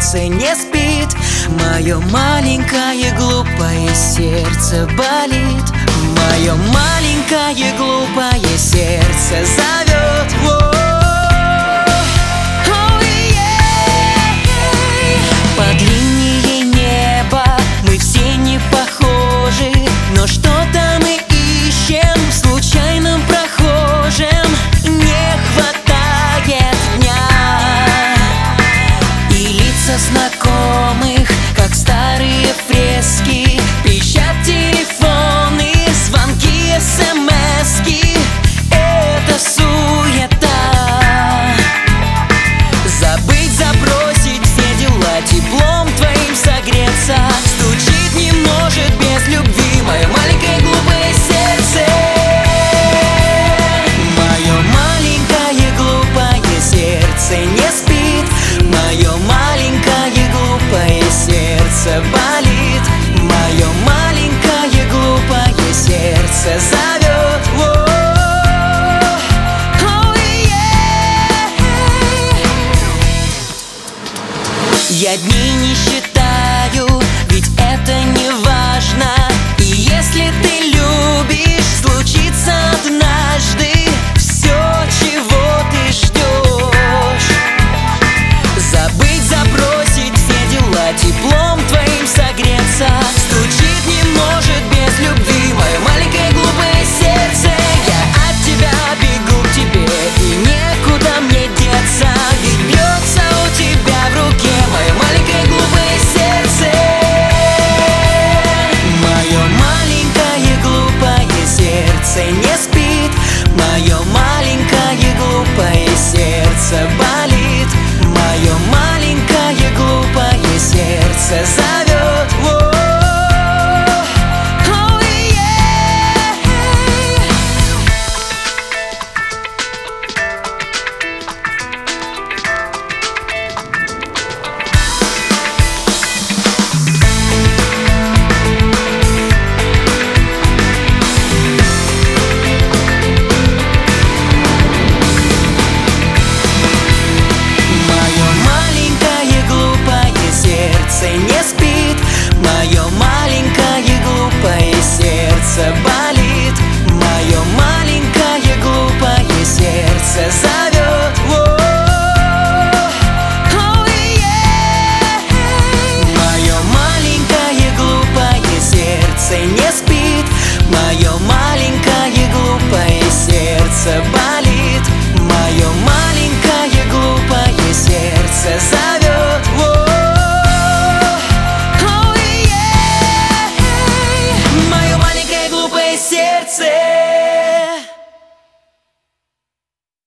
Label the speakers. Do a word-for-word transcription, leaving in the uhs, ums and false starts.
Speaker 1: сердце не спит, мое маленькое глупое сердце болит, мое маленькое глупое сердце зовет. Под линией неба мы все не похожи, но что-то мы ищем в случайном прохожем. Не хватает дня и лица знакомых, как старые фрески. Пищат телефоны, звонки, смски. Это суета. Забыть, забросить все дела, теплом твоим согреться. Стучит, не может без любви мое маленькое глупое сердце. Мое маленькое глупое сердце не спит, мое маленькое глупое сердце болит, мое маленькое глупое сердце зовет. Я дней не считаю, ведь это не важно. И если ты любишь, случится однажды все, чего ты ждешь. Забыть, забросить все дела, теплом твоим согреться. Стучит, не может без любви мое маленькое глупое сердце. Я от тебя бегу к тебе, и некуда мне деться, ведь бьется у тебя в руке мое маленькое глупое сердце. Мое маленькое глупое сердце не спит, мое маленькое глупое сердце болит, мое маленькое глупое сердце зовет. Не спит, мое маленькое глупое сердце болит, мое маленькое глупое сердце зовет. Мое маленькое глупое сердце не спит, мое маленькое глупое сердце болит.